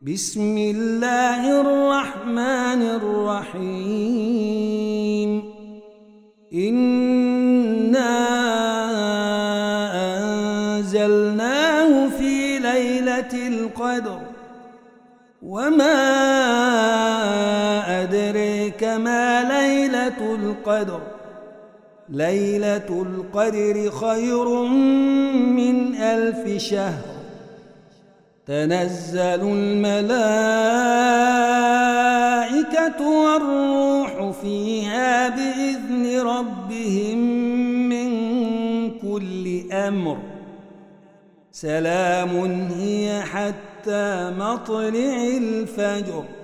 بسم الله الرحمن الرحيم إنا أنزلناه في ليلة القدر وما أدريك ما ليلة القدر ليلة القدر خير من 1000 شهر تنزل الملائكة والروح فيها بإذن ربهم من كل أمر سلام هي حتى مطلع الفجر.